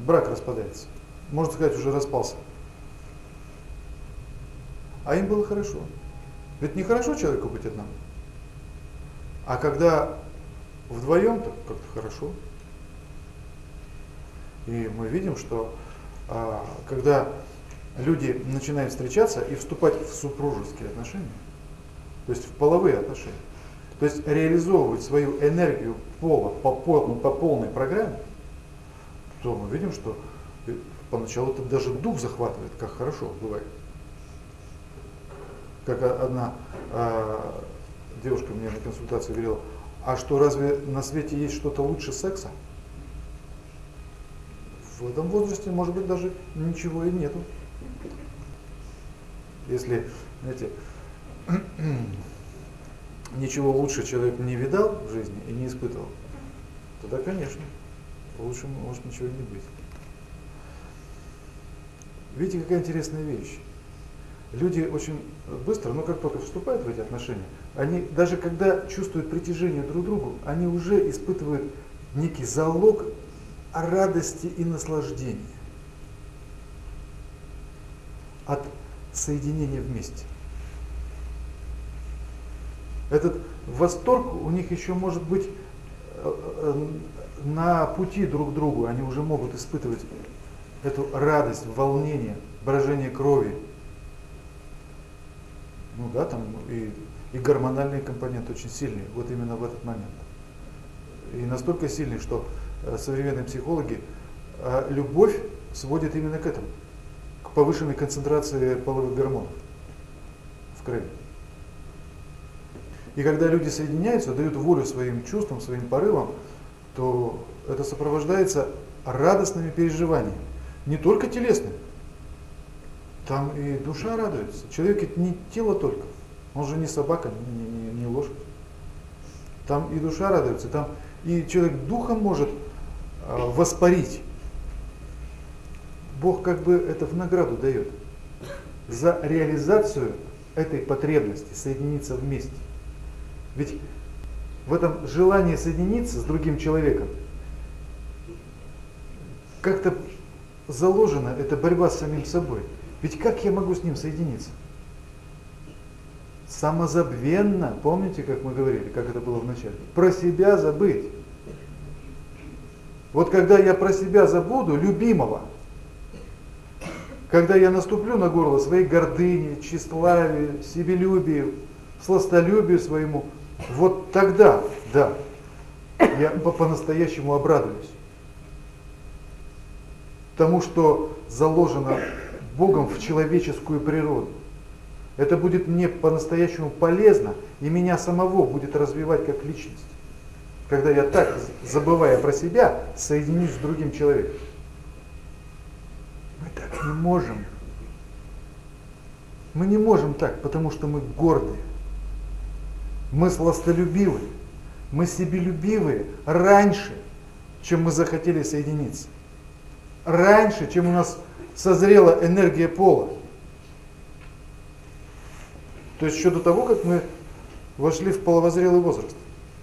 брак распадается. Можно сказать, уже распался. А им было хорошо. Ведь нехорошо человеку быть одному. А когда вдвоем, то как-то хорошо. И мы видим, что когда люди начинают встречаться и вступать в супружеские отношения, то есть в половые отношения, то есть реализовывать свою энергию пола по полной программе, то мы видим, что поначалу это даже дух захватывает, как хорошо бывает. Как одна девушка мне на консультации говорила, а что, разве на свете есть что-то лучше секса? В этом возрасте, может быть, даже ничего и нету. Если, знаете, ничего лучше человек не видал в жизни и не испытывал, тогда, конечно, лучше может ничего не быть. Видите, какая интересная вещь. Люди очень быстро, но как только вступают в эти отношения, они даже когда чувствуют притяжение друг к другу, они уже испытывают некий залог радости и наслаждения от соединения вместе. Этот восторг у них еще может быть на пути друг к другу, они уже могут испытывать эту радость, волнение, брожение крови. Ну да, там и гормональные компоненты очень сильные, вот именно в этот момент. И настолько сильные, что современные психологи любовь сводят именно к этому, к повышенной концентрации половых гормонов в крови. И когда люди соединяются, дают волю своим чувствам, своим порывам, то это сопровождается радостными переживаниями, не только телесными. Там и душа радуется. Человек это не тело только. Он же не собака, не лошадь. Там и душа радуется, там и человек духом может воспарить. Бог как бы это в награду дает за реализацию этой потребности соединиться вместе. Ведь в этом желании соединиться с другим человеком как-то заложена эта борьба с самим собой. Ведь как я могу с ним соединиться? Самозабвенно, помните, как мы говорили, как это было в начале? Про себя забыть. Вот когда я про себя забуду, любимого, когда я наступлю на горло своей гордыни, тщеславию, себелюбию, сластолюбию своему, вот тогда, да, я по-настоящему обрадуюсь тому, что заложено Богом в человеческую природу. Это будет мне по-настоящему полезно, и меня самого будет развивать как личность. Когда я так, забывая про себя, соединюсь с другим человеком. Мы так не можем. Мы не можем так, потому что мы гордые. Мы сластолюбивые. Мы себелюбивые раньше, чем мы захотели соединиться. Раньше, чем у нас созрела энергия пола. То есть еще до того, как мы вошли в половозрелый возраст.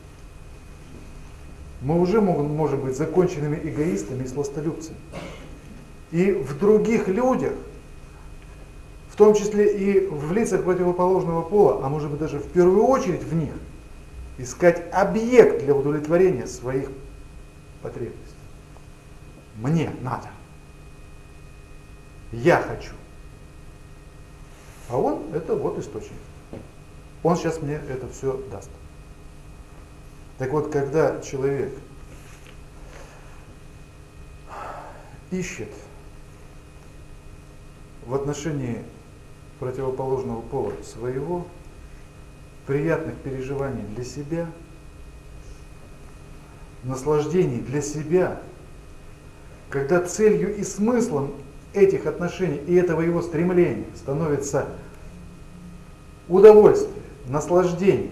Мы уже можем быть законченными эгоистами и сластолюбцами. И в других людях, в том числе и в лицах противоположного пола, а может быть даже в первую очередь в них, искать объект для удовлетворения своих потребностей. Мне надо. Я хочу. А он это вот источник. Он сейчас мне это все даст. Так вот, когда человек ищет в отношении противоположного пола своего приятных переживаний для себя, наслаждений для себя, когда целью и смыслом этих отношений и этого его стремления становится удовольствие, наслаждение,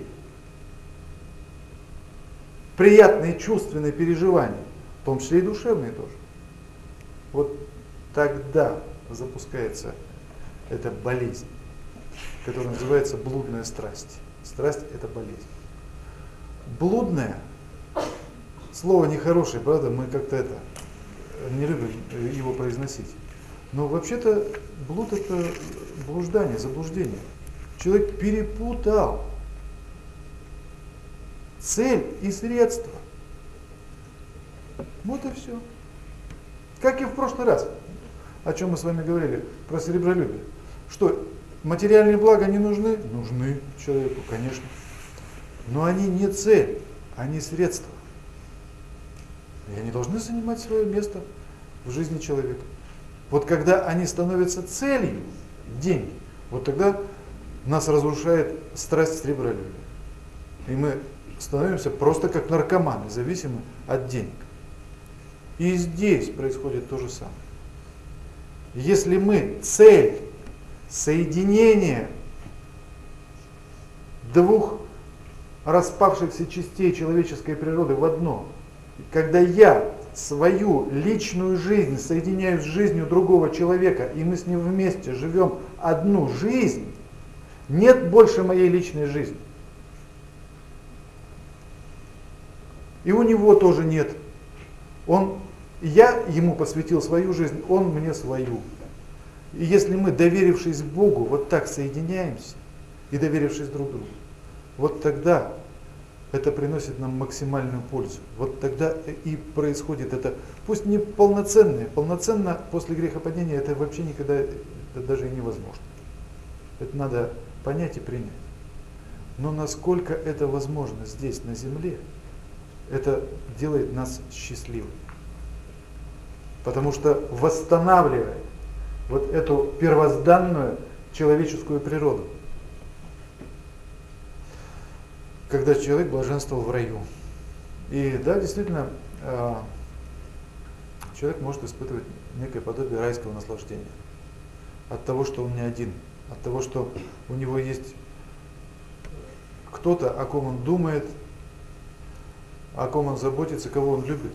приятные чувственные переживания, в том числе и душевные тоже. Вот тогда запускается эта болезнь, которая называется блудная страсть. Страсть – это болезнь. Блудная, слово нехорошее, правда, мы как-то это не любим его произносить. Но вообще-то блуд — это блуждание, заблуждение. Человек перепутал цель и средство. Вот и все. Как и в прошлый раз, о чем мы с вами говорили, про серебролюбие. Что, материальные блага не нужны? Нужны человеку, конечно. Но они не цель, они средства. И они должны занимать свое место в жизни человека. Вот когда они становятся целью, деньги, вот тогда нас разрушает страсть серебролюбия. И мы становимся просто как наркоманы, зависимы от денег. И здесь происходит то же самое. Если мы цель соединения двух распавшихся частей человеческой природы в одно, когда я свою личную жизнь соединяю с жизнью другого человека, и мы с ним вместе живем одну жизнь, нет больше моей личной жизни. И у него тоже нет. Я ему посвятил свою жизнь, он мне свою. И если мы, доверившись Богу, вот так соединяемся, и доверившись друг другу, вот тогда это приносит нам максимальную пользу. Вот тогда и происходит это, пусть не полноценное, полноценно после грехопадения это вообще никогда, это даже и невозможно. Это надо понять и принять. Но насколько это возможно здесь, на земле, это делает нас счастливыми. Потому что восстанавливает вот эту первозданную человеческую природу. Когда человек блаженствовал в раю. И да, действительно, человек может испытывать некое подобие райского наслаждения. От того, что он не один. От того, что у него есть кто-то, о ком он думает, о ком он заботится, кого он любит.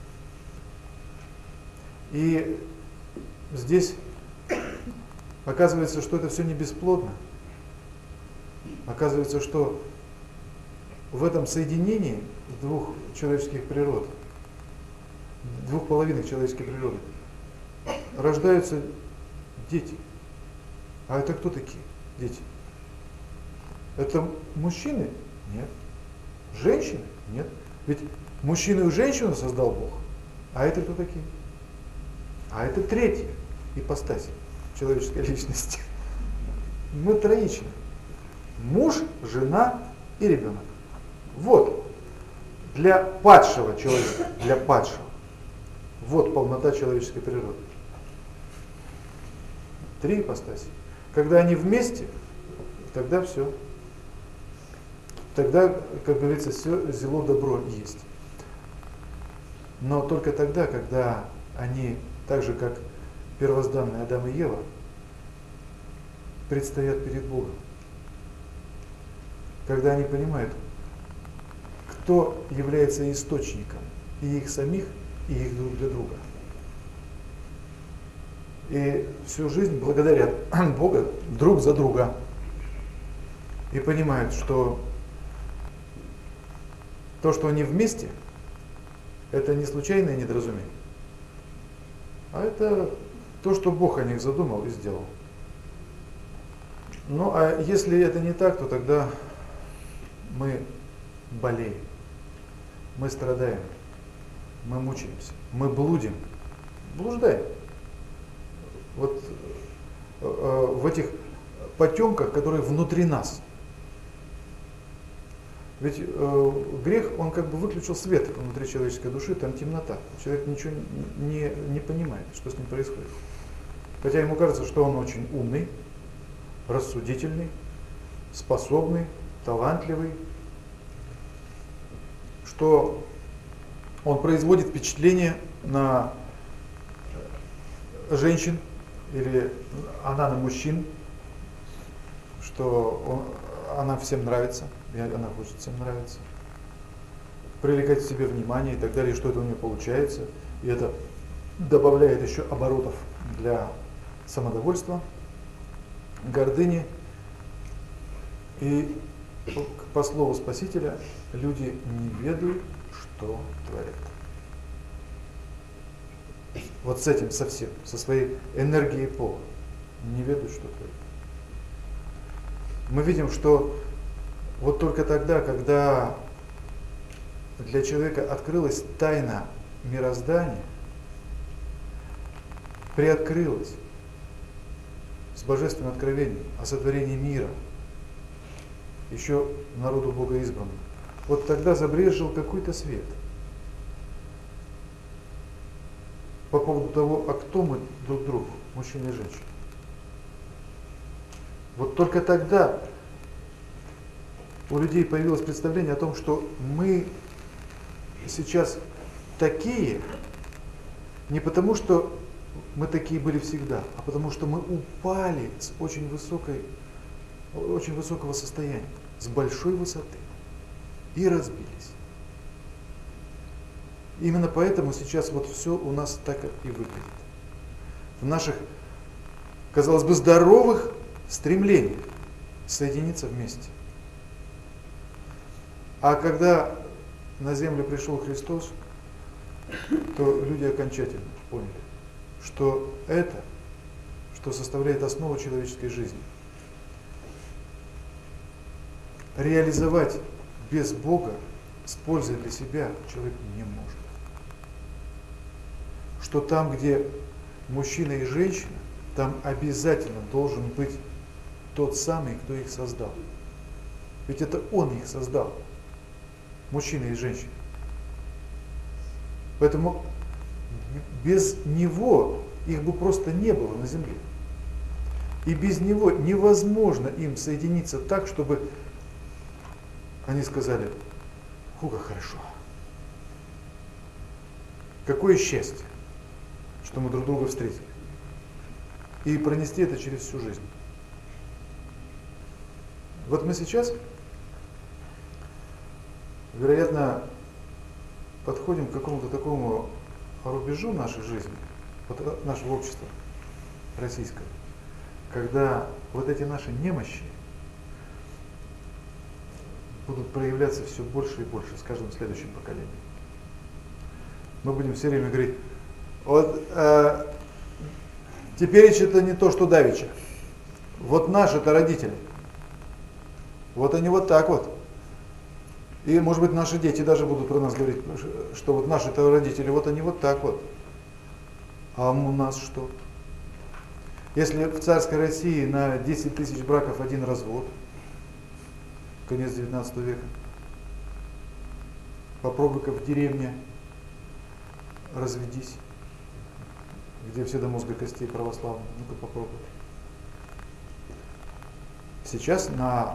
И здесь оказывается, что это все не бесплодно. Оказывается, что в этом соединении двух человеческих природ, двух половинок человеческой природы, рождаются дети. А это кто такие дети? Это мужчины? Нет. Женщины? Нет. Ведь мужчину и женщину создал Бог. А это кто такие? А это третья ипостась человеческой личности. Мы троичны. Муж, жена и ребенок. Вот. Для падшего человека, для падшего. Вот полнота человеческой природы. Три ипостаси. Когда они вместе, тогда все. Тогда, как говорится, все зело добро есть. Но только тогда, когда они, так же как первозданные Адам и Ева, предстоят перед Богом. Когда они понимают, кто является источником и их самих, и их друг для друга. И всю жизнь благодарят Бога друг за друга. И понимают, что то, что они вместе, это не случайное недоразумение, а это то, что Бог о них задумал и сделал. Ну а если это не так, то тогда мы болеем, мы страдаем, мы мучаемся, мы блудим, блуждаем. Вот в этих потемках, которые внутри нас. Ведь грех, он как бы выключил свет внутри человеческой души, там темнота. Человек ничего не понимает, что с ним происходит. Хотя ему кажется, что он очень умный, рассудительный, способный, талантливый, что он производит впечатление на женщин или она на мужчин, что она всем нравится, и она хочет всем нравиться, привлекать к себе внимание и так далее, что это у нее получается, и это добавляет еще оборотов для самодовольства, гордыни. И по слову Спасителя, люди не ведают, что творят. вот с этим совсем, со своей энергией пола, не ведают, что творят. Мы видим, что вот только тогда, когда для человека открылась тайна мироздания, приоткрылась с божественным откровением о сотворении мира, еще народу Бога избранным, вот тогда забрезжил какой-то свет по поводу того, а кто мы друг другу, мужчина и женщина. Вот только тогда у людей появилось представление о том, что мы сейчас такие не потому, что мы такие были всегда, а потому что мы упали с очень высокого состояния, с большой высоты и разбились. Именно поэтому сейчас вот все у нас так и выглядит. В наших, казалось бы, здоровых стремлениях соединиться вместе. А когда на землю пришел Христос, то люди окончательно поняли, что это, что составляет основу человеческой жизни, реализовать без Бога с пользой для себя человек не может. Что там, где мужчина и женщина, там обязательно должен быть тот самый, кто их создал. Ведь это он их создал, мужчина и женщина. Поэтому без него их бы просто не было на земле. И без него невозможно им соединиться так, чтобы они сказали: фу, как хорошо. Какое счастье, что мы друг друга встретили. И пронести это через всю жизнь. Вот мы сейчас, вероятно, подходим к какому-то такому рубежу нашей жизни, нашего общества российского, когда вот эти наши немощи будут проявляться все больше и больше с каждым следующим поколением. Мы будем все время говорить: вот теперь это не то, что давеча. Вот наши-то родители, вот они вот так вот. И, может быть, наши дети даже будут про нас говорить, что вот наши-то родители, вот они вот так вот. А у нас что? Если в царской России на 10 тысяч браков один развод, конец 19 века, попробуй-ка в деревне разведись, где все до мозга костей православные, ну-ка попробуй. Сейчас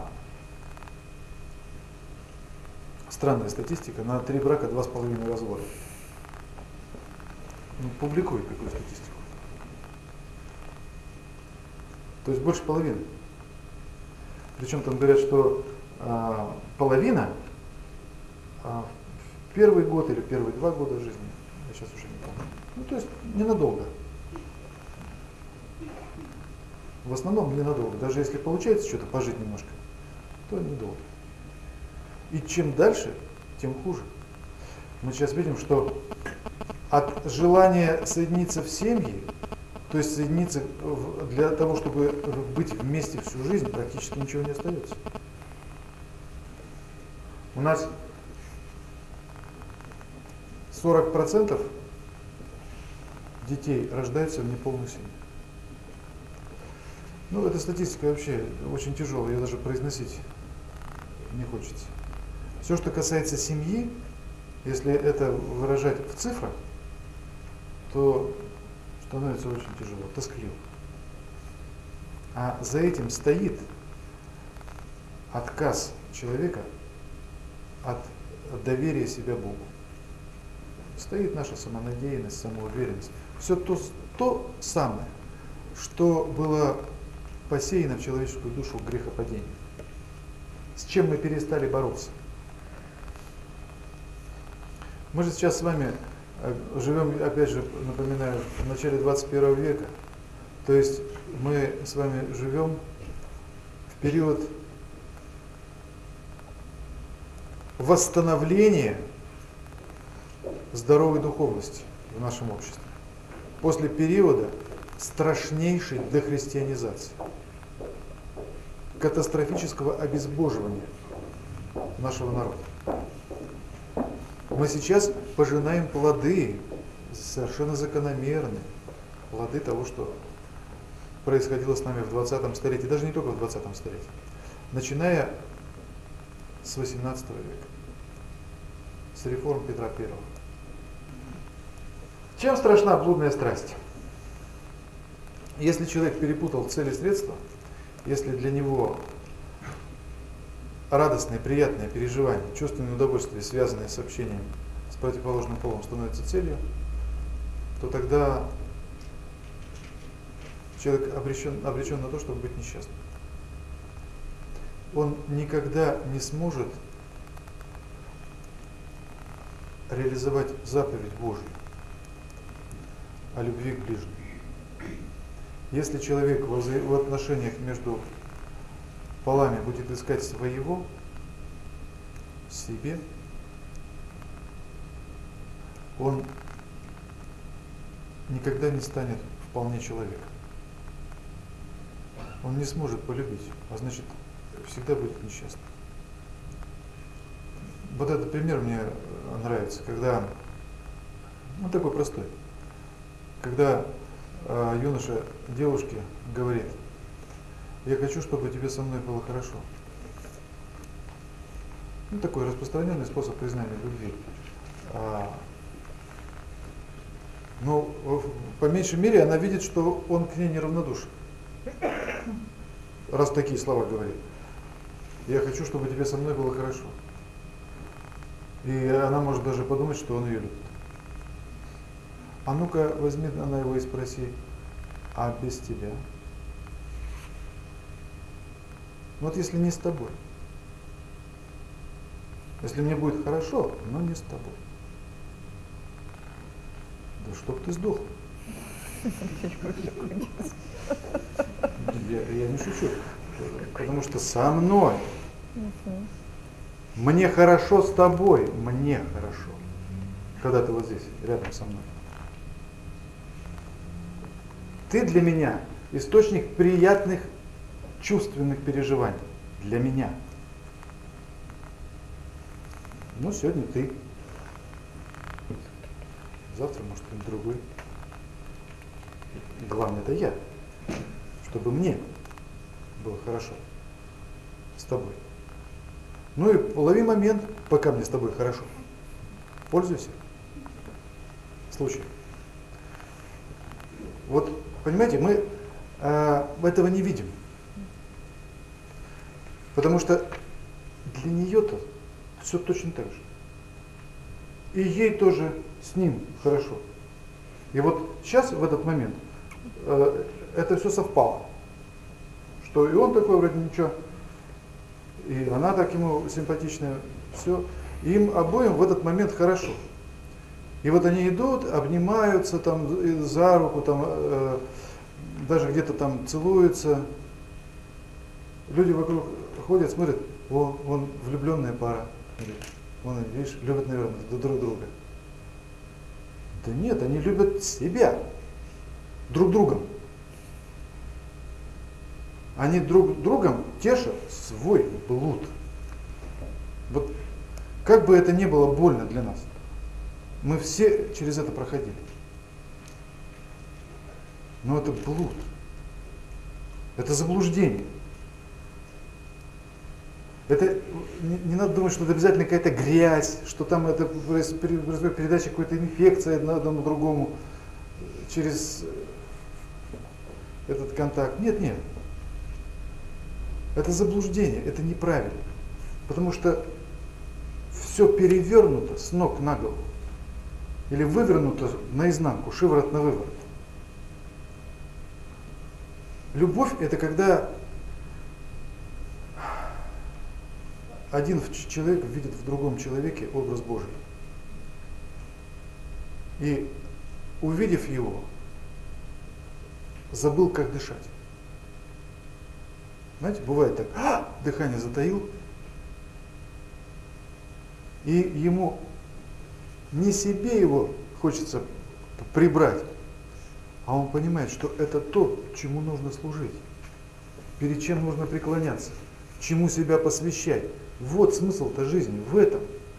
странная статистика, на 3 брака 2,5 развода. Ну, публикует такую статистику. То есть больше половины. Причем там говорят, что половина в первый год или первые 2 года жизни, я сейчас уже не помню. Ну, то есть ненадолго. В основном ненадолго. Даже если получается что-то пожить немножко, то недолго. И чем дальше, тем хуже. Мы сейчас видим, что от желания соединиться в семьи, то есть соединиться для того, чтобы быть вместе всю жизнь, практически ничего не остается. У нас 40% детей рождаются в неполных семьях. Ну, эта статистика вообще очень тяжелая, ее даже произносить не хочется. Все, что касается семьи, если это выражать в цифрах, то становится очень тяжело, тоскливо. А за этим стоит отказ человека от доверия себя Богу. Стоит наша самонадеянность, самоуверенность. Все то самое, что было посеяно в человеческую душу в грехопадении. С чем мы перестали бороться. Мы же сейчас с вами живем, опять же, напоминаю, в начале 21 века. То есть мы с вами живем в период восстановления здоровой духовности в нашем обществе. после периода страшнейшей дехристианизации, катастрофического обезбоживания нашего народа. Мы сейчас пожинаем плоды, совершенно закономерные, плоды того, что происходило с нами в 20 столетии, даже не только в 20 столетии, начиная с 18 века, с реформ Петра I. Чем страшна блудная страсть? Если человек перепутал цели и средства, если для него радостные, приятные переживания, чувственные удовольствия, связанные с общением с противоположным полом, становятся целью, то тогда человек обречен на то, чтобы быть несчастным. Он никогда не сможет реализовать заповедь Божью о любви к ближнему. Если человек в отношениях между полами будет искать своего, себе, он никогда не станет вполне человеком. Он не сможет полюбить, а значит, всегда будет несчастным. Вот этот пример мне нравится, когда, ну такой простой, когда юноша девушке говорит: я хочу, чтобы тебе со мной было хорошо. Ну, такой распространенный способ признания любви. Но по меньшей мере она видит, что он к ней неравнодушен. Раз такие слова говорит. Я хочу, чтобы тебе со мной было хорошо. И она может даже подумать, что он ее любит. А ну-ка возьми она его и спроси: а без тебя? Вот если не с тобой. Если мне будет хорошо, но не с тобой. Да чтоб ты сдох. Я не шучу. Потому что со мной. Мне хорошо с тобой. Мне хорошо. Когда ты вот здесь, рядом со мной. Ты для меня источник приятных чувственных переживаний. Для меня. Ну, сегодня ты. Завтра, может, кто-нибудь другой. Главное, это я. Чтобы мне было хорошо с тобой. Ну и лови момент, пока мне с тобой хорошо. Пользуйся случаем. Вот, понимаете, мы этого не видим. Потому что для нее-то все точно так же. И ей тоже с ним хорошо. И вот сейчас, в этот момент, это все совпало. Что и он такой вроде ничего, и она так ему симпатичная, все. Им обоим в этот момент хорошо. И вот они идут, обнимаются там за руку, там, даже где-то там целуются. Люди вокруг ходят, смотрят: о, вон влюбленная пара. Вон, видишь, любят, наверное, друг друга. Да нет, они любят себя, друг другом. Они друг другом тешат свой блуд. Вот как бы это ни было больно для нас, мы все через это проходили. Но это блуд. Это заблуждение. Это не надо думать, что это обязательно какая-то грязь, что там это происходит передача какой-то инфекции одному другому через этот контакт. Нет, нет. Это заблуждение, это неправильно. Потому что все перевернуто с ног на голову. Или вывернуто наизнанку, шиворот на выворот. Любовь — это когда один человек видит в другом человеке образ Божий. И, увидев его, забыл, как дышать. Знаете, бывает так: дыхание затаил, и ему не себе его хочется прибрать, а он понимает, что это то, чему нужно служить, перед чем нужно преклоняться, чему себя посвящать. Вот смысл-то жизни, в этом.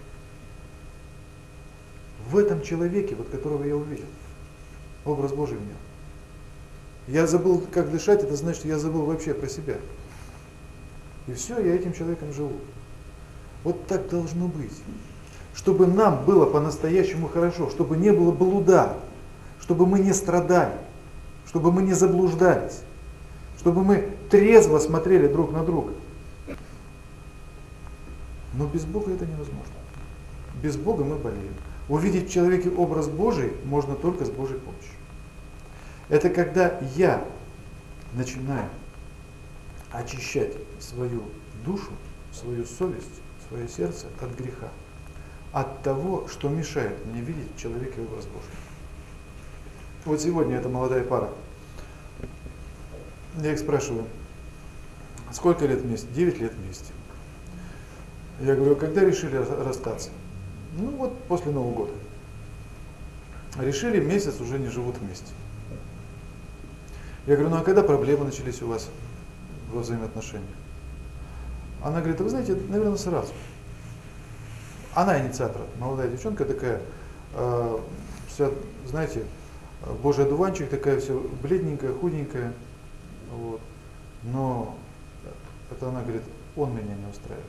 В этом человеке, вот которого я увидел. Образ Божий в нем. Я забыл, как дышать, это значит, что я забыл вообще про себя. И все, я этим человеком живу. Вот так должно быть. Чтобы нам было по-настоящему хорошо, чтобы не было блуда, чтобы мы не страдали, чтобы мы не заблуждались, чтобы мы трезво смотрели друг на друга. Но без Бога это невозможно. Без Бога мы болеем. Увидеть в человеке образ Божий можно только с Божьей помощью. Это когда я начинаю очищать свою душу, свою совесть, свое сердце от греха, от того, что мешает мне видеть в человеке образ Божий. Вот сегодня эта молодая пара. Я их спрашиваю, сколько лет вместе? 9 лет вместе. Я говорю, когда решили расстаться? Ну вот после Нового года. Решили, месяц уже не живут вместе. Я говорю, ну а когда проблемы начались у вас во взаимоотношениях? Она говорит, а вы знаете, наверное, сразу. Она инициатор, молодая девчонка такая, вся, знаете, божий одуванчик, такая все бледненькая, худенькая. Вот. Но это она говорит, он меня не устраивает.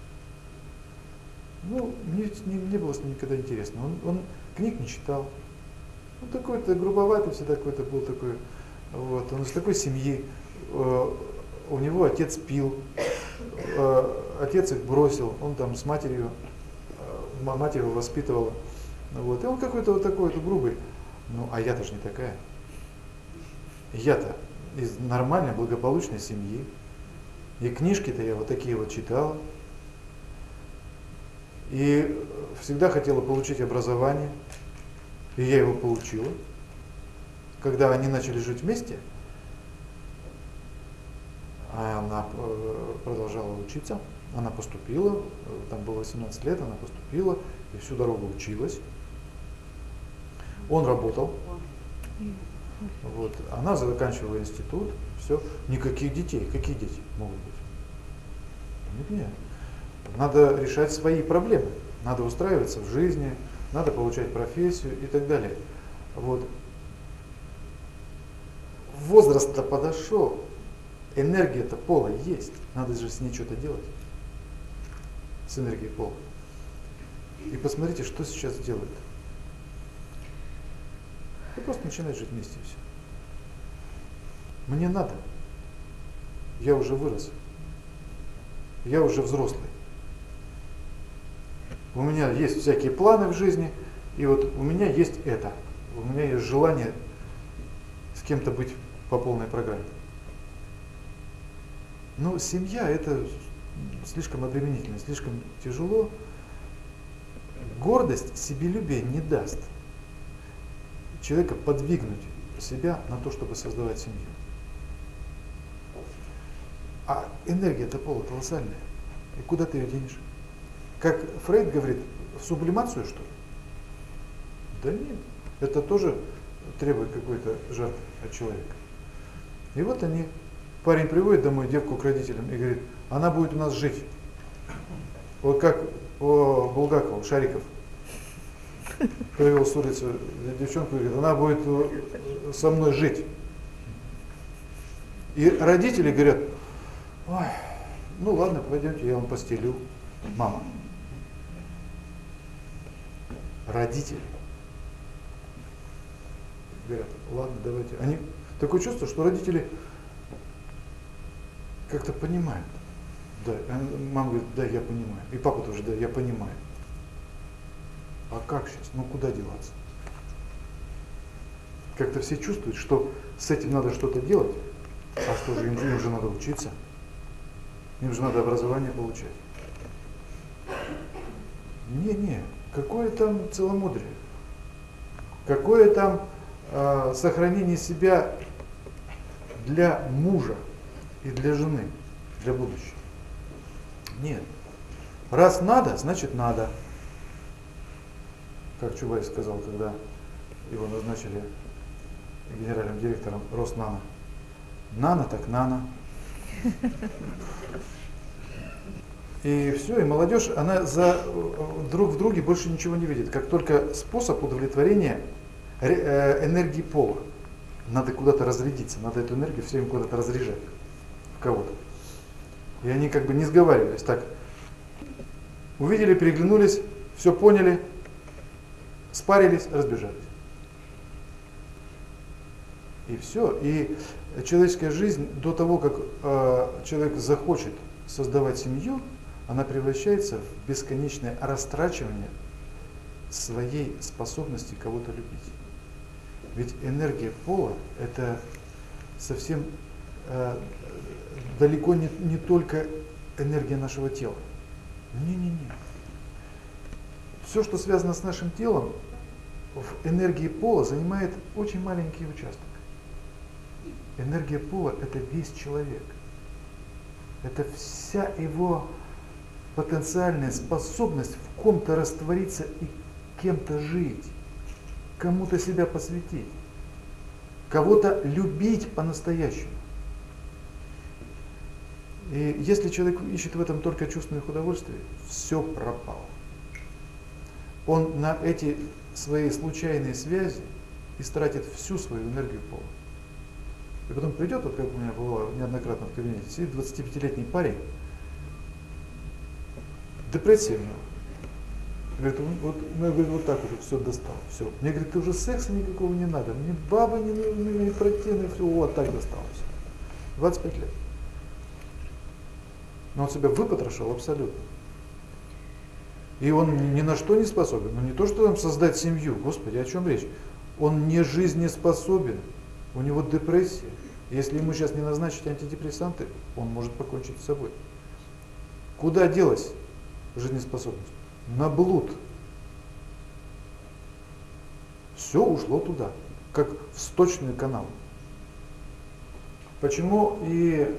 Ну, мне не было с ним никогда интересно. Он книг не читал. Ну, такой-то грубоватый всегда какой-то был такой. Вот. Он из такой семьи. У него отец пил. Отец их бросил. Он там с матерью, мать его воспитывала. Вот. И он какой-то вот такой вот грубый. Ну, а я-то же не такая. Я-то из нормальной, благополучной семьи. И книжки-то я вот такие вот читал. И всегда хотела получить образование, и я его получила. Когда они начали жить вместе, она продолжала учиться, она поступила, там было 18 лет, она поступила, и всю дорогу училась. Он работал, вот, она заканчивала институт, все, никаких детей, какие дети могут быть? Нет. Надо решать свои проблемы, надо устраиваться в жизни, надо получать профессию и так далее. Вот. Возраст-то подошел, энергия-то пола есть, надо же с ней что-то делать, с энергией пола. И посмотрите, что сейчас делают. Вы просто начинаете жить вместе и все. Мне надо, я уже вырос, я уже взрослый. У меня есть всякие планы в жизни, и вот у меня есть это. У меня есть желание с кем-то быть по полной программе. Но семья это слишком обременительно, слишком тяжело. Гордость себелюбие не даст человека подвигнуть себя на то, чтобы создавать семью. А энергия-то пола колоссальная. И куда ты ее денешь? Как Фрейд говорит, в сублимацию, что ли? Да нет, это тоже требует какой-то жертвы от человека. И вот они, парень приводит домой девку к родителям и говорит, она будет у нас жить. Вот как по Булгакову, Шариков привел с улицы девчонку и говорит, она будет со мной жить. И родители говорят, ой, ну ладно, пойдемте, я вам постелю. Мама. Родители говорят, ладно, давайте. Они такое чувство, что родители как-то понимают. Да, мама говорит, да, я понимаю. И папа тоже, да, я понимаю. А как сейчас? Ну куда деваться? Как-то все чувствуют, что с этим надо что-то делать, а что же им же надо учиться, им же надо образование получать. Не, какое там целомудрие, какое там сохранение себя для мужа и для жены, для будущего. Нет. Раз надо, значит надо. Как Чубайс сказал, когда его назначили генеральным директором Роснано. Нано так нано. И все, и молодежь, она друг в друге больше ничего не видит, как только способ удовлетворения энергии пола. Надо куда-то разрядиться, надо эту энергию все время куда-то разряжать в кого-то. И они как бы не сговаривались. Так, увидели, переглянулись, все поняли, спарились, разбежались. И все. И человеческая жизнь до того, как человек захочет создавать семью, она превращается в бесконечное растрачивание своей способности кого-то любить. Ведь энергия пола – это совсем далеко не только энергия нашего тела. Не-не-не. Все, что связано с нашим телом, в энергии пола занимает очень маленький участок. Энергия пола – это весь человек. Это вся его потенциальная способность в ком-то раствориться и кем-то жить, кому-то себя посвятить, кого-то любить по-настоящему. И если человек ищет в этом только чувственных удовольствий, все пропало. Он на эти свои случайные связи истратит всю свою энергию пола. И потом придет, вот как у меня бывало неоднократно в кабинете, сидит 25-летний парень, депрессия у него. Говорит, вот так уже все достал. Все. Мне говорит, ты уже секса никакого не надо, мне бабы не нужны, мне противны, все, вот так досталось. 25 лет. Но он себя выпотрошил абсолютно. И он ни на что не способен. Ну не то, что там создать семью, Господи, о чем речь? Он не жизнеспособен, у него депрессия. Если ему сейчас не назначить антидепрессанты, он может покончить с собой. Куда делась жизнеспособность? На блуд. Все ушло туда, как в сточный канал. Почему и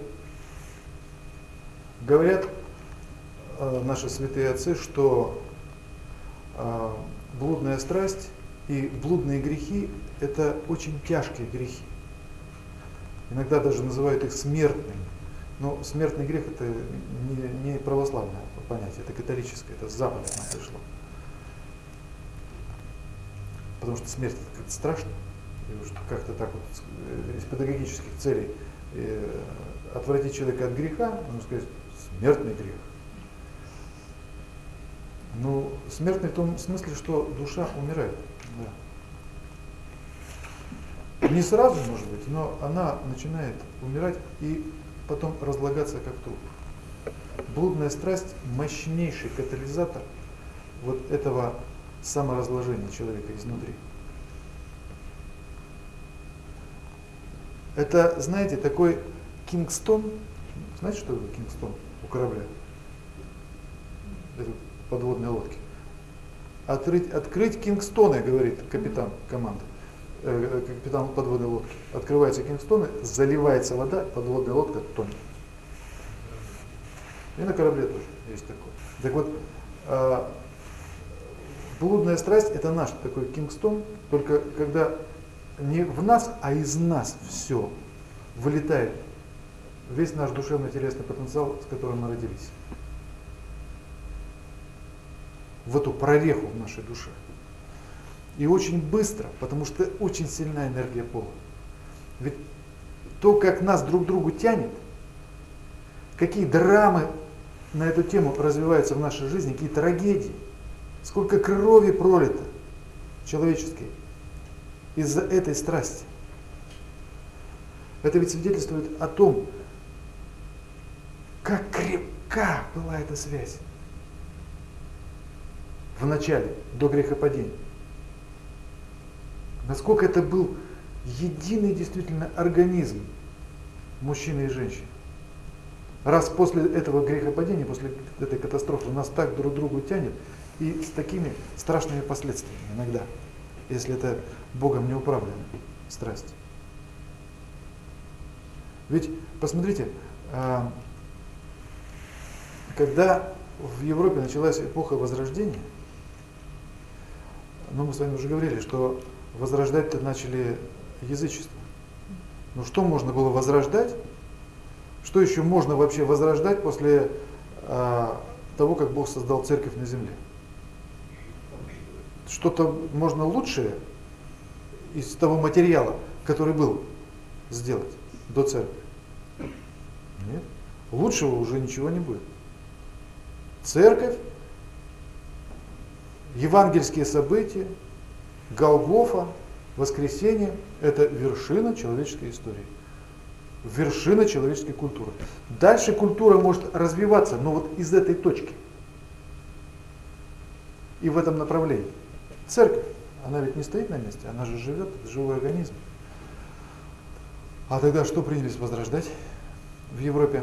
говорят наши святые отцы, что блудная страсть и блудные грехи – это очень тяжкие грехи. Иногда даже называют их смертными. Но смертный грех – это не православное понятие, это католическое, это с Запада к нам пришло. Потому что смерть – это как-то страшно. И уж как-то так вот из педагогических целей отвратить человека от греха, можно сказать, смертный грех. Ну, смертный в том смысле, что душа умирает. Да. Не сразу, может быть, но она начинает умирать и потом разлагаться как труп. Блудная страсть – мощнейший катализатор вот этого саморазложения человека изнутри. Это, знаете, такой Кингстон. Знаете, что такое Кингстон у корабля? Это подводной лодки. Открыть Кингстоны, говорит капитан команды. Капитан подводной лодки. Открываются Кингстоны, заливается вода, подводная лодка тонет. И на корабле тоже есть такое. Так вот, блудная страсть – это наш такой Кингстон, только когда не в нас, а из нас все вылетает. Весь наш душевно-телесный потенциал, с которым мы родились. В эту прореху в нашей душе. И очень быстро, потому что очень сильная энергия пола. Ведь то, как нас друг к другу тянет, какие драмы на эту тему развиваются в нашей жизни, какие трагедии, сколько крови пролито человеческой из-за этой страсти. Это ведь свидетельствует о том, как крепка была эта связь в начале, до грехопадения. Насколько это был единый действительно организм мужчины и женщины. Раз после этого грехопадения, после этой катастрофы нас так друг к другу тянет и с такими страшными последствиями иногда, если это Богом не управленная страсть. Ведь, посмотрите, когда в Европе началась эпоха Возрождения, ну мы с вами уже говорили, что возрождать-то начали язычество. Ну что можно было возрождать? Что еще можно вообще возрождать после того, как Бог создал церковь на земле? Что-то можно лучшее из того материала, который был, сделать до церкви? Нет. Лучшего уже ничего не будет. Церковь, евангельские события, Голгофа, воскресение – это вершина человеческой истории. Вершина человеческой культуры. Дальше культура может развиваться, но вот из этой точки. И в этом направлении. Церковь, она ведь не стоит на месте, она же живет, это живой организм. А тогда что принялись возрождать в Европе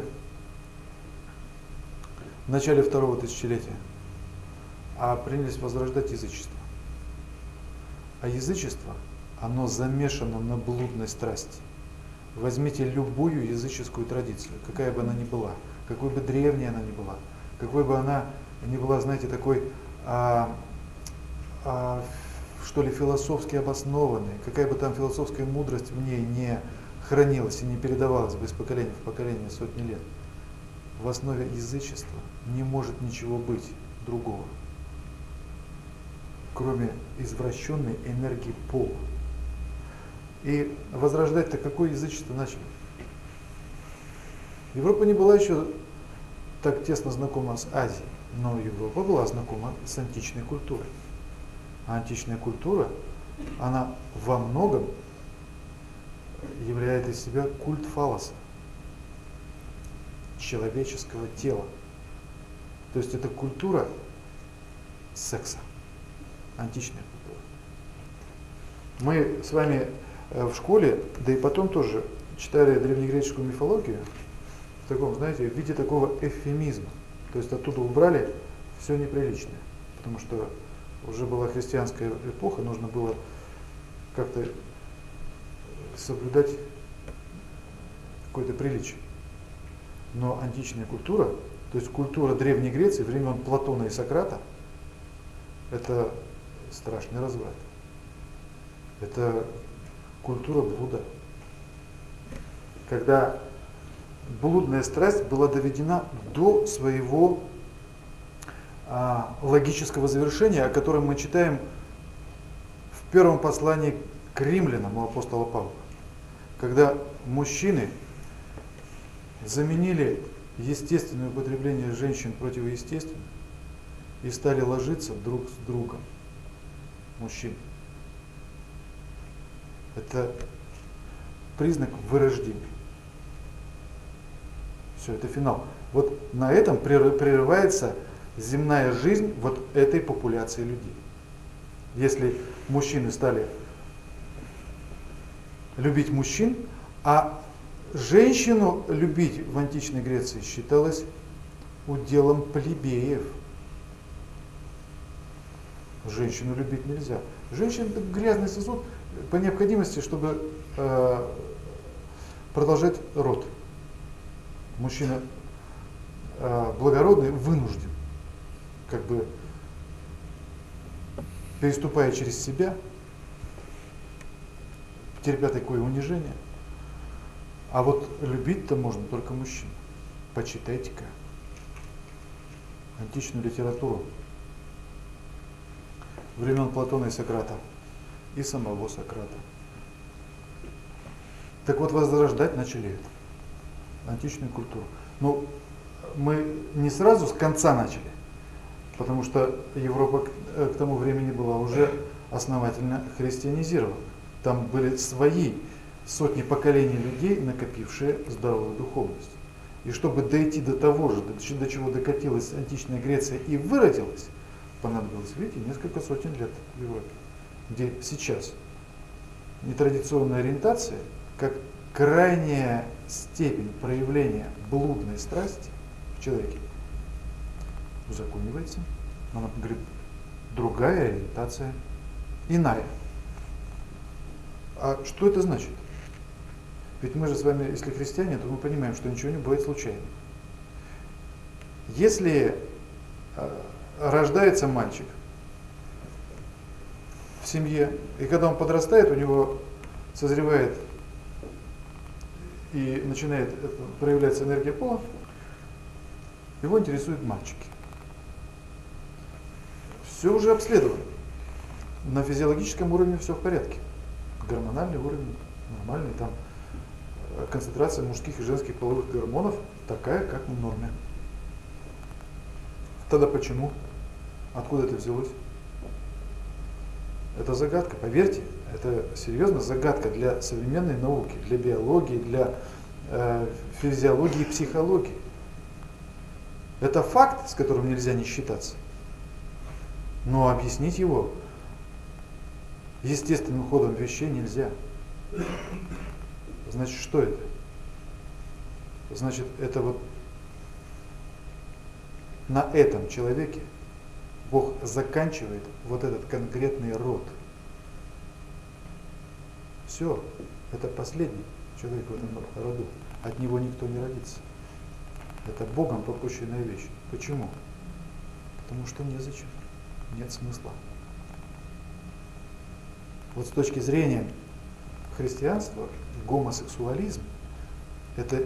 в начале второго тысячелетия? А принялись возрождать язычество. А язычество, оно замешано на блудной страсти. Возьмите любую языческую традицию, какая бы она ни была, какой бы древней она ни была, какой бы она ни была, знаете, такой, что ли, философски обоснованной, какая бы там философская мудрость в ней не хранилась и не передавалась бы из поколения в поколение сотни лет. В основе язычества не может ничего быть другого, кроме извращенной энергии пола. И возрождать-то какое язычество начали? Европа не была еще так тесно знакома с Азией, но Европа была знакома с античной культурой. А античная культура, она во многом являет из себя культ фаллоса, человеческого тела. То есть это культура секса, античная культура. Мы с вами в школе, да и потом тоже читали древнегреческую мифологию в таком, знаете, в виде такого эвфемизма. То есть оттуда убрали все неприличное, потому что уже была христианская эпоха, нужно было как-то соблюдать какое-то приличие. Но античная культура, то есть культура Древней Греции, времен Платона и Сократа, это страшный разврат. Это культура блуда. Когда блудная страсть была доведена до своего логического завершения, о котором мы читаем в первом послании к римлянам у апостола Павла. Когда мужчины заменили естественное употребление женщин противоестественным и стали ложиться друг с другом. Мужчин. Это признак вырождения. Все, это финал. Вот на этом прерывается земная жизнь вот этой популяции людей. Если мужчины стали любить мужчин, а женщину любить в античной Греции считалось уделом плебеев. Женщину любить нельзя. Женщина — это грязный сосуд по необходимости, чтобы продолжать род. Мужчина благородный вынужден, как бы переступая через себя, терпя такое унижение. А вот любить-то можно только мужчин. Почитайте-ка античную литературу времен Платона и Сократа, и самого Сократа. Так вот, возрождать начали античную культуру. Но мы не сразу с конца начали, потому что Европа к тому времени была уже основательно христианизирована. Там были свои сотни поколений людей, накопившие здоровую духовность. И чтобы дойти до того же, до чего докатилась античная Греция и выродилась, понадобилось, видите, несколько сотен лет в Европе, где сейчас нетрадиционная ориентация, как крайняя степень проявления блудной страсти в человеке, узаконивается. Она говорит, другая ориентация, иная. А что это значит? Ведь мы же с вами, если христиане, то мы понимаем, что ничего не бывает случайно. Если рождается мальчик в семье, и когда он подрастает, у него созревает и начинает проявляться энергия пола, его интересуют мальчики. Все уже обследовано. На физиологическом уровне все в порядке. Гормональный уровень нормальный, там концентрация мужских и женских половых гормонов такая, как в норме. Тогда почему? Откуда это взялось? Это загадка, поверьте, это серьезно загадка для современной науки, для биологии, для физиологии и психологии. Это факт, с которым нельзя не считаться. Но объяснить его естественным ходом вещей нельзя. Значит, что это? Значит, это вот на этом человеке Бог заканчивает вот этот конкретный род. Все, это последний человек в этом роду. От него никто не родится. Это Богом попущенная вещь. Почему? Потому что незачем, нет смысла. Вот с точки зрения христианства, гомосексуализм – это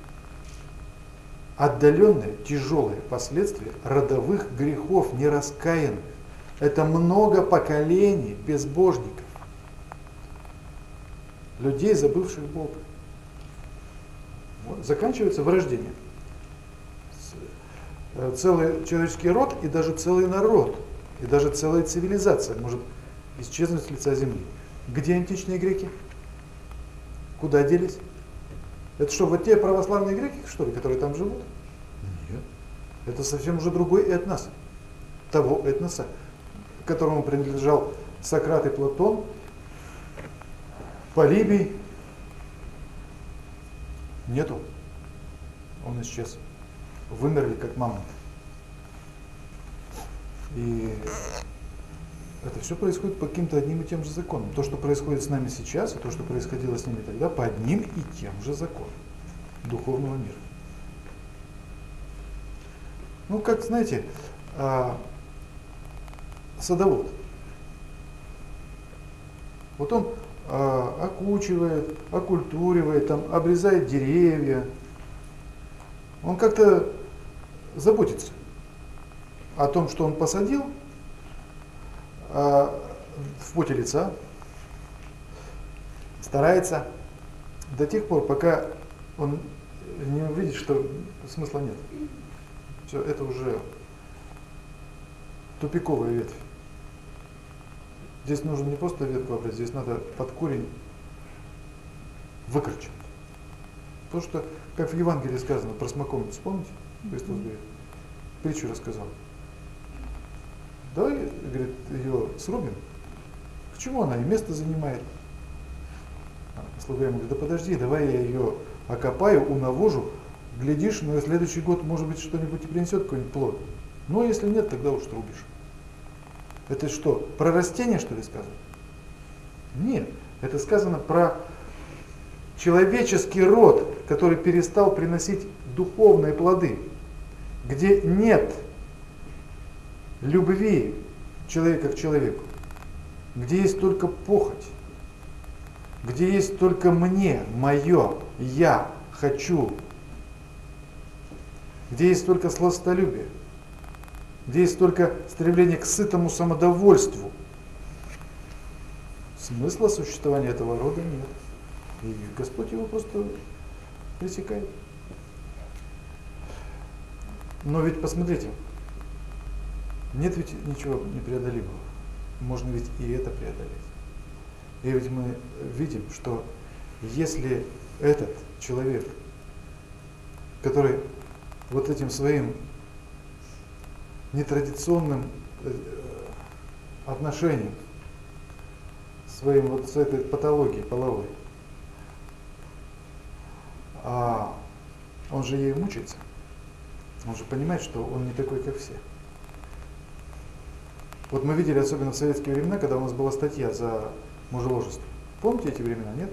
отдаленные, тяжелые последствия родовых грехов нераскаянных. Это много поколений безбожников, людей, забывших Бога. Вот. Заканчивается вырождением. Целый человеческий род и даже целый народ, и даже целая цивилизация может исчезнуть с лица земли. Где античные греки? Куда делись? Это что, вот те православные греки, что ли, которые там живут? Нет. Это совсем уже другой этнос. Того этноса, которому принадлежал Сократ и Платон, Полибий. Нету. Он исчез. Вымерли, как мамонты. И это все происходит по каким-то одним и тем же законам. То, что происходит с нами сейчас, и то, что происходило с ними тогда, по одним и тем же законам духовного мира. Ну, как, знаете, садовод. Вот он окучивает, окультуривает, там, обрезает деревья. Он как-то заботится о том, что он посадил, в поте лица, старается до тех пор, пока он не увидит, что смысла нет. Все, это уже тупиковая ветвь. Здесь нужно не просто ветку обрезать, здесь надо под корень выкорчевать. То, что, как в Евангелии сказано про смоковницу, помните? Христос говорит, притчу рассказал. Давай, говорит, ее срубим. К чему она и место занимает? Слуга ему говорит, да подожди, давай я ее окопаю, унавожу, глядишь, но и следующий год, может быть, что-нибудь и принесет какой-нибудь плод. Но если нет, тогда уж трубишь. Это что, про растения, что ли, сказано? Нет, это сказано про человеческий род, который перестал приносить духовные плоды, где нет любви человека к человеку, где есть только похоть, где есть только мне, мое, я хочу, где есть только сластолюбие, где есть только стремление к сытому самодовольству. Смысла существования этого рода нет. И Господь его просто пресекает. Но ведь посмотрите, нет ведь ничего непреодолимого. Можно ведь и это преодолеть. И ведь мы видим, что если этот человек, который вот этим своим нетрадиционным отношением, своим вот с этой патологией половой, он же ей мучается, он же понимает, что он не такой, как все. Вот мы видели, особенно в советские времена, когда у нас была статья за мужеложество. Помните эти времена, нет?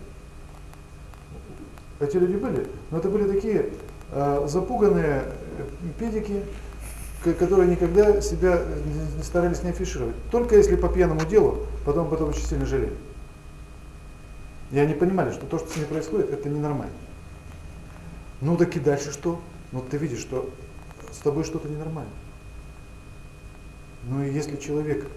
Эти люди были, но это были такие запуганные педики, которые никогда себя не старались не афишировать. Только если по пьяному делу, потом очень сильно жалели. И они понимали, что то, что с ними происходит, это ненормально. Ну так и дальше что? Вот ты видишь, что с тобой что-то ненормально. Ну и если человек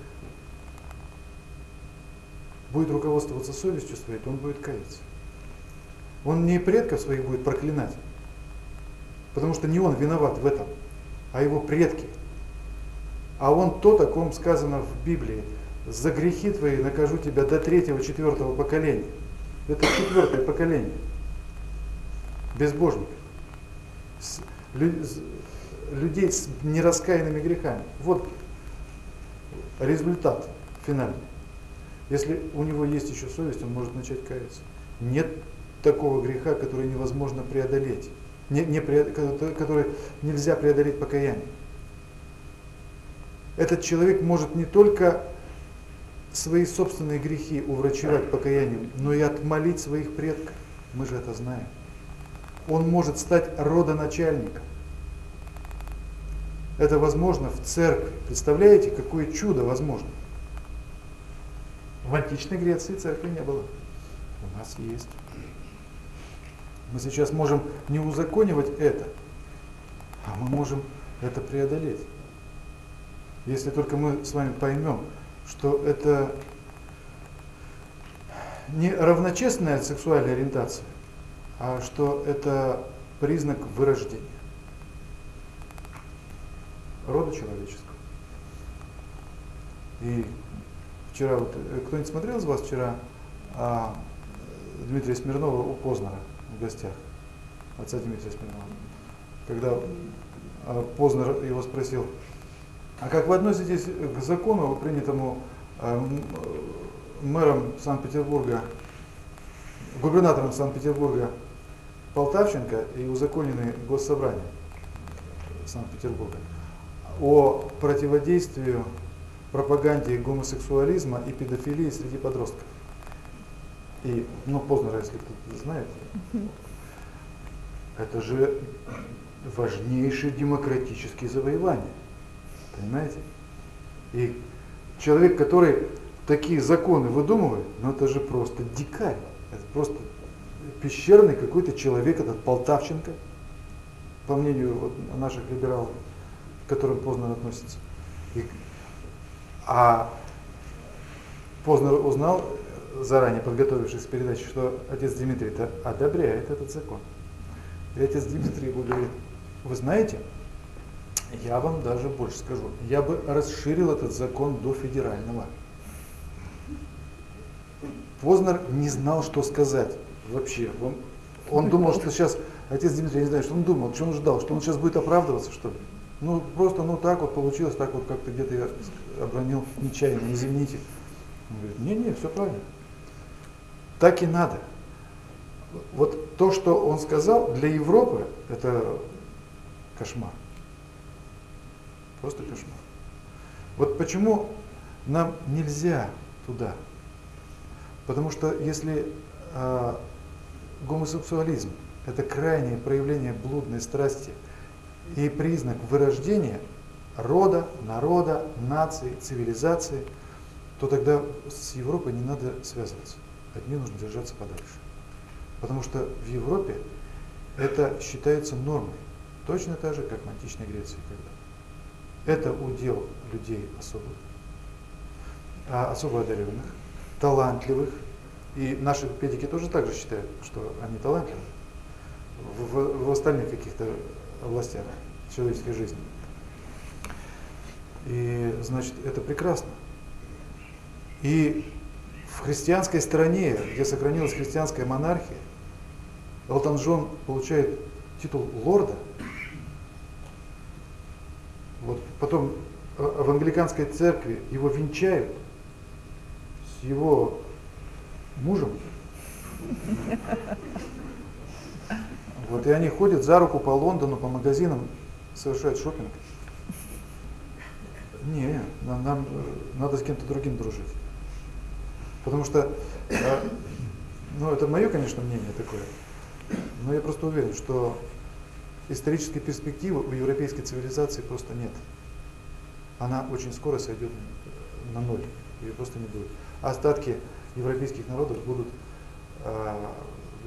будет руководствоваться совестью своей, то он будет каяться. Он не предков своих будет проклинать, потому что не он виноват в этом, а его предки. А он тот, о ком сказано в Библии: за грехи твои накажу тебя до 3-4 поколения. Это 4-е поколение безбожников, людей с нераскаянными грехами. Вот результат финальный. Если у него есть еще совесть, он может начать каяться. Нет такого греха, который невозможно преодолеть, который нельзя преодолеть покаянием. Этот человек может не только свои собственные грехи уврачевать покаянием, но и отмолить своих предков. Мы же это знаем. Он может стать родоначальником. Это возможно в церкви. Представляете, какое чудо возможно? В античной Греции церкви не было. У нас есть. Мы сейчас можем не узаконивать это, а мы можем это преодолеть. Если только мы с вами поймем, что это не равночестная сексуальная ориентация, а что это признак вырождения рода человеческого. И вчера, вот, кто-нибудь смотрел из вас вчера Дмитрия Смирнова у Познера в гостях, отца Дмитрия Смирнова, когда Познер его спросил: а как вы относитесь к закону, принятому мэром Санкт-Петербурга, губернатором Санкт-Петербурга Полтавченко и узаконенный Госсобранием Санкт-Петербурга, о противодействии пропаганде гомосексуализма и педофилии среди подростков? И, Познера, если кто-то знает, это же важнейшие демократические завоевания. Понимаете? И человек, который такие законы выдумывает, это же просто дикарь. Это просто пещерный какой-то человек, этот Полтавченко, по мнению наших либералов, к которым Познер относится. А Познер узнал, заранее подготовившись к передаче, что отец Дмитрий-то одобряет этот закон. И отец Дмитрий ему говорит: вы знаете, я вам даже больше скажу, я бы расширил этот закон до федерального. Познер не знал, что сказать вообще. Он думал, что сейчас, отец Дмитрий, я не знаю, что он думал, что он ждал, что он сейчас будет оправдываться, что ли? Просто так вот получилось, так вот как-то где-то я обронил нечаянно, извините. Он говорит: не, все правильно. Так и надо. Вот то, что он сказал, для Европы это кошмар. Просто кошмар. Вот почему нам нельзя туда? Потому что если гомосексуализм – это крайнее проявление блудной страсти и признак вырождения рода, народа, нации, цивилизации, то тогда с Европой не надо связываться. От нее нужно держаться подальше. Потому что в Европе это считается нормой. Точно так же, как в античной Греции когда-то. Это удел людей особо одаренных, талантливых. И наши педики тоже так же считают, что они талантливы в остальных каких-то областях человеческой жизни. И, значит, это прекрасно. И в христианской стране, где сохранилась христианская монархия, Элтон Джон получает титул лорда. Вот потом в англиканской церкви его венчают с его мужем. Вот, и они ходят за руку по Лондону, по магазинам, совершают шопинг. Не, нам надо с кем-то другим дружить. Потому что, это мое, конечно, мнение такое, но я просто уверен, что исторической перспективы у европейской цивилизации просто нет. Она очень скоро сойдет на ноль, ее просто не будет. А остатки европейских народов будут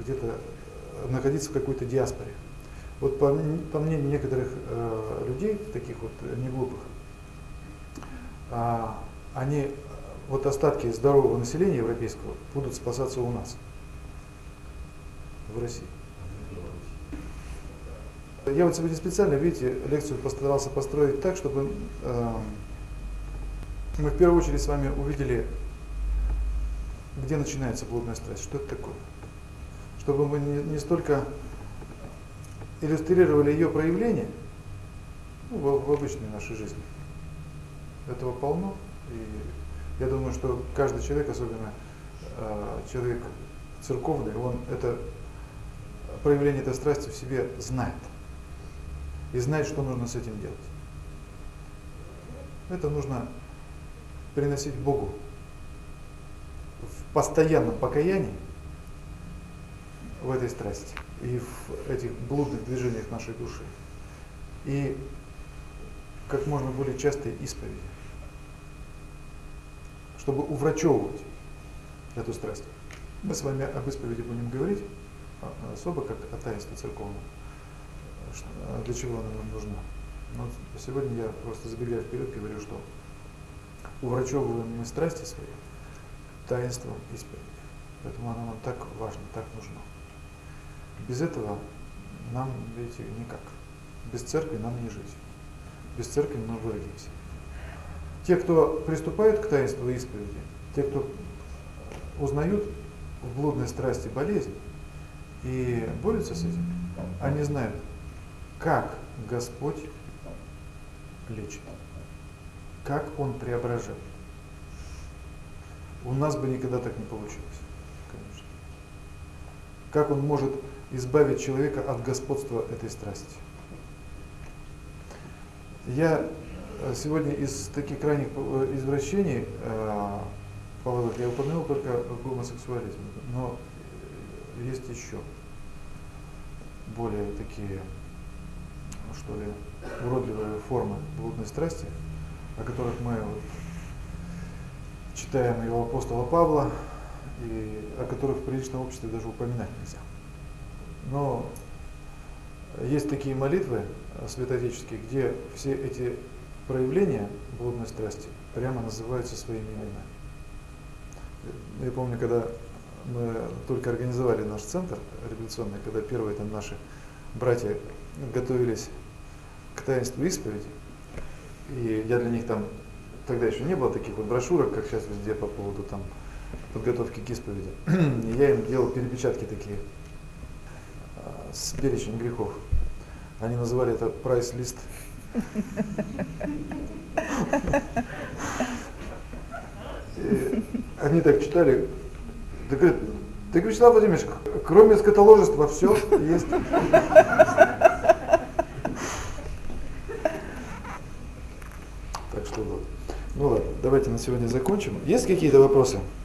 где-то находиться в какой-то диаспоре. Вот по мнению некоторых людей, таких вот неглупых, они, вот остатки здорового населения европейского будут спасаться у нас, в России. Я вот сегодня специально, видите, лекцию постарался построить так, чтобы мы в первую очередь с вами увидели, где начинается блудная страсть, что это такое. Чтобы мы не столько иллюстрировали ее проявление в обычной нашей жизни. Этого полно. И я думаю, что каждый человек, особенно человек церковный, он это проявление этой страсти в себе знает. И знает, что нужно с этим делать. Это нужно приносить Богу в постоянном покаянии в этой страсти и в этих блудных движениях нашей души. И как можно более частой исповеди, чтобы уврачевывать эту страсть. Мы с вами об исповеди будем говорить особо, как о таинстве церковном, для чего она нам нужна. Но сегодня я просто забегая вперед говорю, что уврачевываем мы страсти свои таинством исповеди. Поэтому она нам так важна, так нужна. Без этого нам, видите, никак. Без церкви нам не жить. Без церкви мы выродимся. Те, кто приступают к таинству исповеди, те, кто узнают в блудной страсти болезнь и борются с этим, они знают, как Господь лечит, как Он преображает. У нас бы никогда так не получилось, конечно. Как Он может избавить человека от господства этой страсти. Я сегодня из таких крайних извращений половых я упомянул только гомосексуализм, но есть еще более такие, что ли, уродливые формы блудной страсти, о которых мы вот читаем и у апостола Павла, и о которых в приличном обществе даже упоминать нельзя. Но есть такие молитвы святоотеческие, где все эти проявления блудной страсти прямо называются своими именами. Я помню, когда мы только организовали наш центр революционный, когда первые там наши братья готовились к таинству исповеди, и я для них там, тогда еще не было таких вот брошюрок, как сейчас везде по поводу там подготовки к исповеди, и я им делал перепечатки такие с перечнем грехов. Они называли это прайс-лист. Они так читали. Да говорят, Вячеслав Владимирович, кроме скотоложества все есть. Так что вот. Ну ладно, давайте на сегодня закончим. Есть какие-то вопросы?